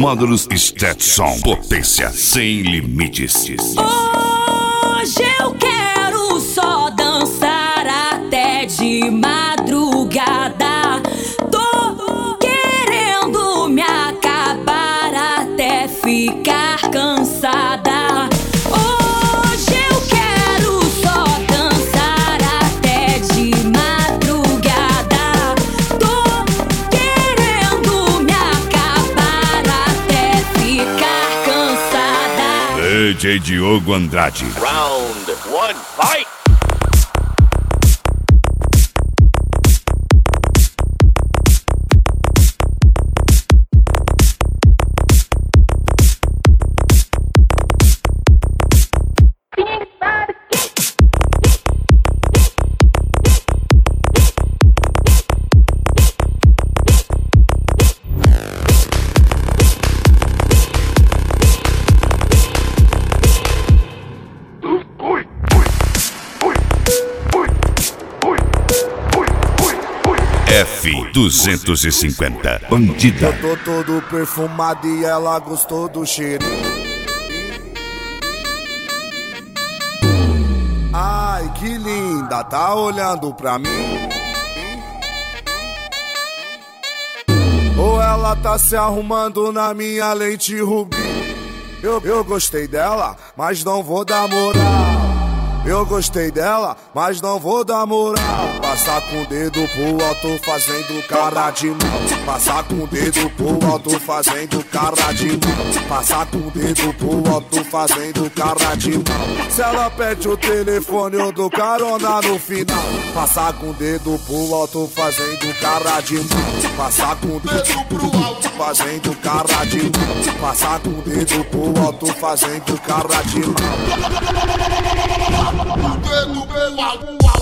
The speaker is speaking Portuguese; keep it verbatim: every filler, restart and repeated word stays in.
Módulos Stetson, potência sem limites. Hoje eu quero só dançar até de madrugada. Tô querendo me acabar até ficar cansada. Hoje eu quero só dançar até de madrugada. Tô querendo me acabar até ficar cansada. D J Diogo Andrade. Round one, fight! F duzentos e cinquenta, bandida. Eu tô todo perfumado e ela gostou do cheiro. Ai, que linda, tá olhando pra mim? Ou ela tá se arrumando na minha lente rubi? Eu, eu gostei dela, mas não vou dar moral. Eu gostei dela, mas não vou dar moral. Passar com o dedo pro alto fazendo cara de mal. Passar com o dedo pro alto fazendo cara de mal. Passar com o dedo pro alto fazendo cara de mal. Se ela pede o telefone eu dou carona no final. Passar com o dedo pro alto fazendo cara de mal. Passar com o dedo pro alto fazendo cara de mal. Passar com o dedo pro alto fazendo cara de mal. O dedo pelo alto.